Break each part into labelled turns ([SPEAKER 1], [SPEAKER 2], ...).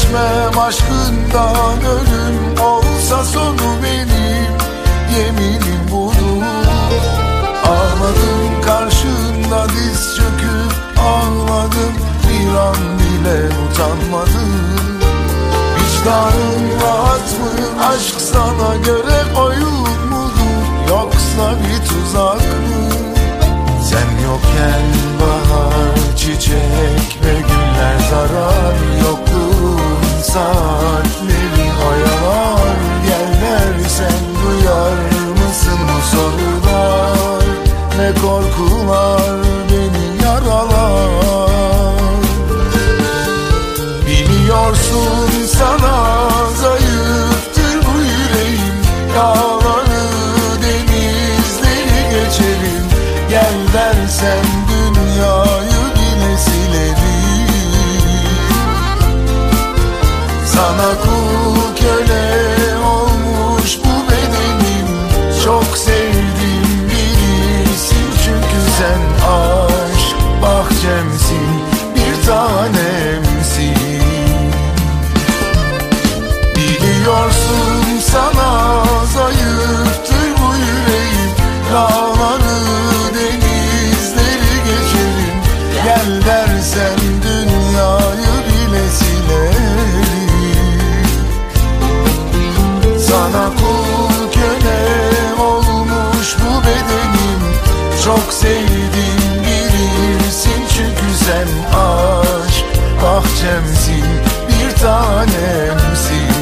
[SPEAKER 1] Vazgeçmem aşkından, ölüm olsa sonu benim, yeminim budur. Ağladım karşında diz çöküp ağladım, bir an bile utanmadım. Vicdanın rahat mı? Aşk sana göre oyun mudur, yoksa bir tuzak mı? Sen yokken bahar, çiçek ve güller zarar, yokluğun saatleri oyalar. Gel dersen duyar mısın bu sorular? Ne korkular beni yaralar. Biliyorsun sana zayıftır bu yüreğim, dağları denizleri geçerim. Gel dersen dünyayı bile silerim. Sana kul köle olmuş bu bedenim, çok sevdim bilirsin, çünkü sen aşk bahçemsin, bir tanemsin. Biliyorsun sana zayıftır bu yüreğim, dağları denizleri geçerim. Gel dersen dünyayı bile silerim. Sana kul köle olmuş bu bedenim, çok sevdim bilirsin, çünkü sen aşk bahçemsin, bir tanemsin.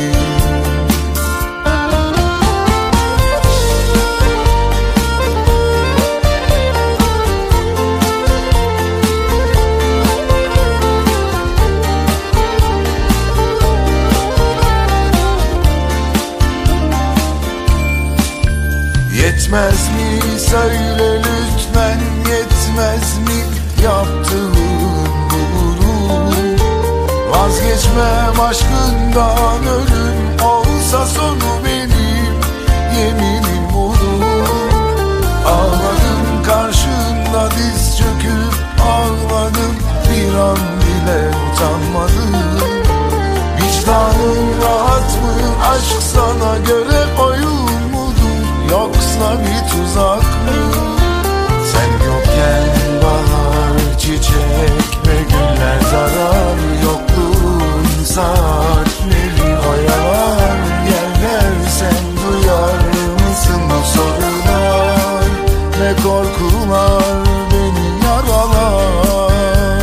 [SPEAKER 1] Yetmez mi söyle lütfen, yetmez mi yaptığın bunu? Vazgeçmem aşkından, ölüm olsa sonu benim, yeminim budur. Ağladım karşında diz çöküp ağladım, bir an bile utanmadım. Vicdanın rahat mı? Aşk sana göre oyun mudur, yoksa bir tuzak mı? Sen yokken bahar, çiçek ve güller zarar, yokluğun saatleri oyalar. Gel dersen duyar mısın bu sorular? Ne korkular beni yaralar.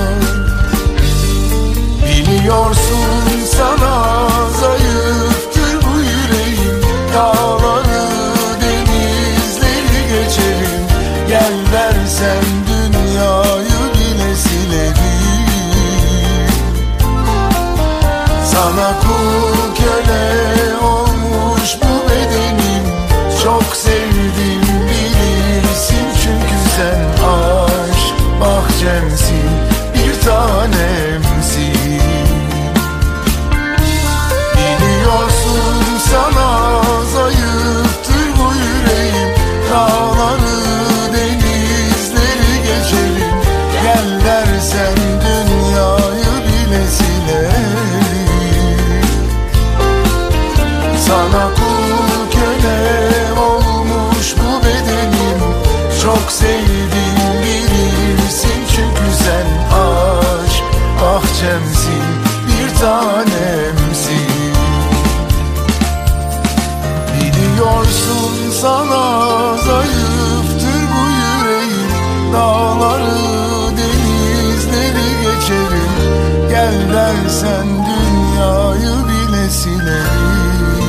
[SPEAKER 1] Biliyorsun sana zayıftır bu yüreğim, dağları denizleri geçerim. Gel dersen dünyayı bile silerim. Sana kul köle olmuş bu bedenim, çok sevdim bilirsin, çünkü sen aşk bahçemsin, bir tanemsin. Biliyorsun sana zayıftır bu yüreğim, dağları denizleri geçerim. Gel dersen dünyayı bile silerim. Sana kul köle olmuş bu bedenim, çok sevdim bilirsin, çünkü sen aşk bahçemsin, bir tanemsin. Biliyorsun sana zayıftır bu yüreğim, dağları denizleri geçerim. Gel dersen dünyayı bile silerim.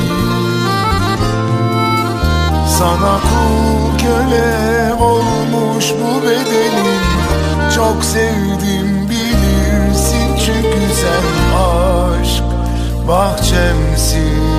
[SPEAKER 1] Sana kul köle olmuş bu bedenim, çok sevdim bilirsin, çünkü sen aşk bahçemsin.